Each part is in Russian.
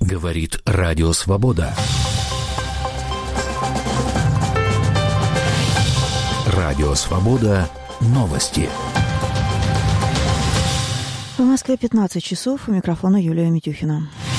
Говорит Радио Свобода. Радио Свобода. Новости. В Москве 15 часов. У микрофона Юлия Митюхина.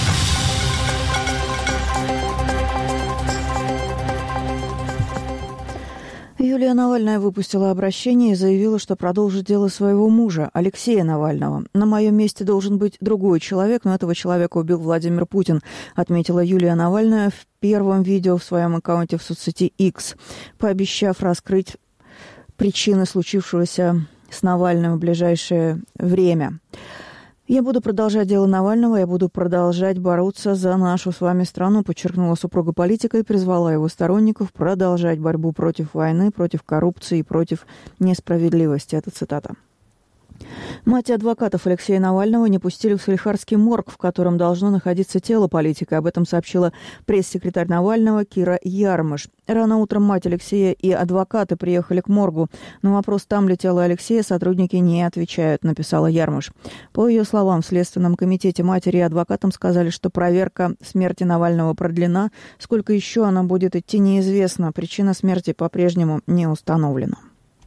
Юлия Навальная выпустила обращение и заявила, что продолжит дело своего мужа, Алексея Навального. «На моем месте должен быть другой человек, но этого человека убил Владимир Путин», отметила Юлия Навальная в первом видео в своем аккаунте в соцсети X, пообещав раскрыть причины случившегося с Навальным в ближайшее время. «Я буду продолжать дело Навального, я буду продолжать бороться за нашу с вами страну», подчеркнула супруга политика и призвала его сторонников продолжать борьбу против войны, против коррупции и против несправедливости. Это цитата. Мать и адвокатов Алексея Навального не пустили в Салихардский морг, в котором должно находиться тело политика. Об этом сообщила пресс-секретарь Навального Кира Ярмыш. Рано утром мать Алексея и адвокаты приехали к моргу. На вопрос, там ли тело Алексея, сотрудники не отвечают, написала Ярмыш. По ее словам, в Следственном комитете матери и адвокатам сказали, что проверка смерти Навального продлена. Сколько еще она будет идти, неизвестно. Причина смерти по-прежнему не установлена.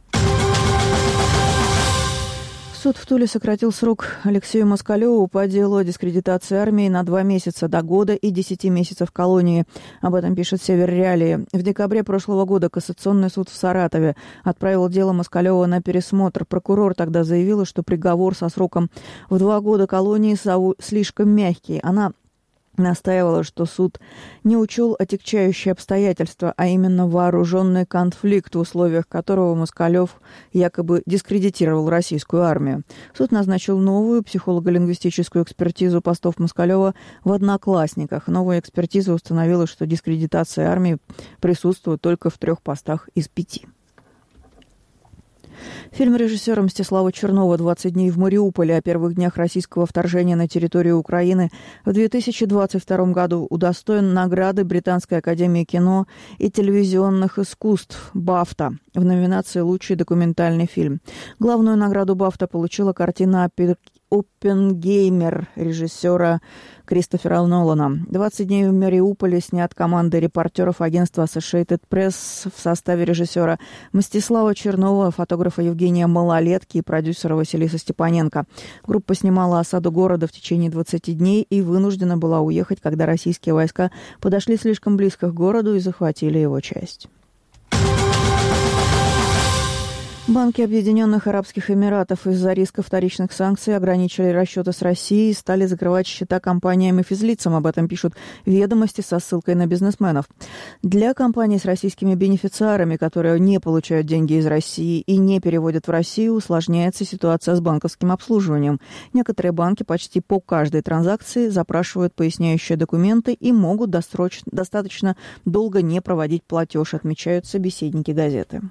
Суд в Туле сократил срок Алексею Москалеву по делу о дискредитации армии на 2 месяца, до года и 10 месяцев колонии. Об этом пишет «Север Реалии». В декабре прошлого года Кассационный суд в Саратове отправил дело Москалева на пересмотр. Прокурор тогда заявила, что приговор со сроком в 2 года колонии слишком мягкий. Она настаивала, что суд не учел отягчающие обстоятельства, а именно вооруженный конфликт, в условиях которого Москалев якобы дискредитировал российскую армию. Суд назначил новую психолого-лингвистическую экспертизу постов Москалева в «Одноклассниках». Новая экспертиза установила, что дискредитация армии присутствует только в 3 постах из 5. Фильм режиссера Мстислава Чернова «20 дней в Мариуполе» о первых днях российского вторжения на территорию Украины в 2022 году удостоен награды Британской академии кино и телевизионных искусств «БАФТА» в номинации «Лучший документальный фильм». Главную награду «БАФТА» получила картина «Оппенгеймер» режиссера Кристофера Нолана. «20 дней в Мариуполе» снят командой репортеров агентства Associated Press в составе режиссера Мстислава Чернова, фотографа Евгения Малолетки и продюсера Василиса Степаненко. Группа снимала осаду города в течение 20 дней и вынуждена была уехать, когда российские войска подошли слишком близко к городу и захватили его часть. Банки Объединенных Арабских Эмиратов из-за риска вторичных санкций ограничили расчеты с Россией и стали закрывать счета компаниям и физлицам. Об этом пишут «Ведомости» со ссылкой на бизнесменов. Для компаний с российскими бенефициарами, которые не получают деньги из России и не переводят в Россию, усложняется ситуация с банковским обслуживанием. Некоторые банки почти по каждой транзакции запрашивают поясняющие документы и могут достаточно долго не проводить платеж, отмечают собеседники газеты.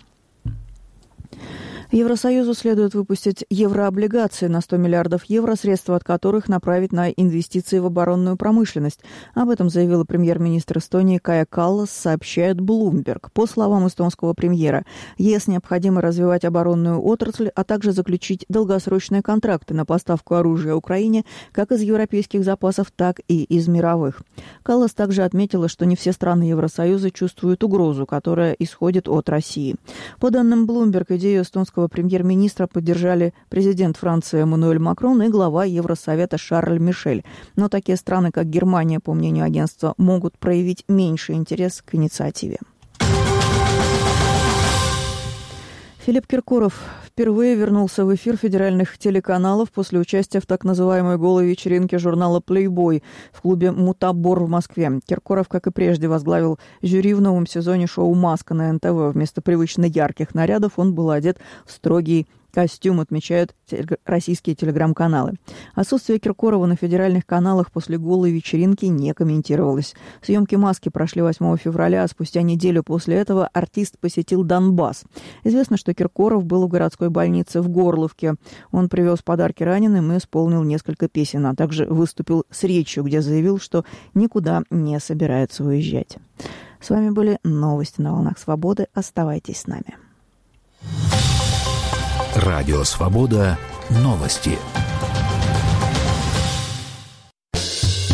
Евросоюзу следует выпустить еврооблигации на 100 миллиардов евро, средства от которых направить на инвестиции в оборонную промышленность. Об этом заявила премьер-министр Эстонии Кая Каллас, сообщает Bloomberg. По словам эстонского премьера, ЕС необходимо развивать оборонную отрасль, а также заключить долгосрочные контракты на поставку оружия Украине как из европейских запасов, так и из мировых. Каллас также отметила, что не все страны Евросоюза чувствуют угрозу, которая исходит от России. По данным Bloomberg, идею эстонского премьер-министра поддержали президент Франции Эммануэль Макрон и глава Евросовета Шарль Мишель. Но такие страны, как Германия, по мнению агентства, могут проявить меньший интерес к инициативе. Филипп Киркоров впервые вернулся в эфир федеральных телеканалов после участия в так называемой голой вечеринке журнала «Плейбой» в клубе «Мутабор» в Москве. Киркоров, как и прежде, возглавил жюри в новом сезоне шоу «Маска» на НТВ. Вместо привычно ярких нарядов он был одет в строгий костюм, отмечают российские телеграм-каналы. Отсутствие Киркорова на федеральных каналах после голой вечеринки не комментировалось. Съемки «Маски» прошли 8 февраля, а спустя неделю после этого артист посетил Донбасс. Известно, что Киркоров был в городской больнице в Горловке. Он привез подарки раненым и исполнил несколько песен, а также выступил с речью, где заявил, что никуда не собирается уезжать. С вами были новости на волнах Свободы. Оставайтесь с нами. Радио Свобода. Новости.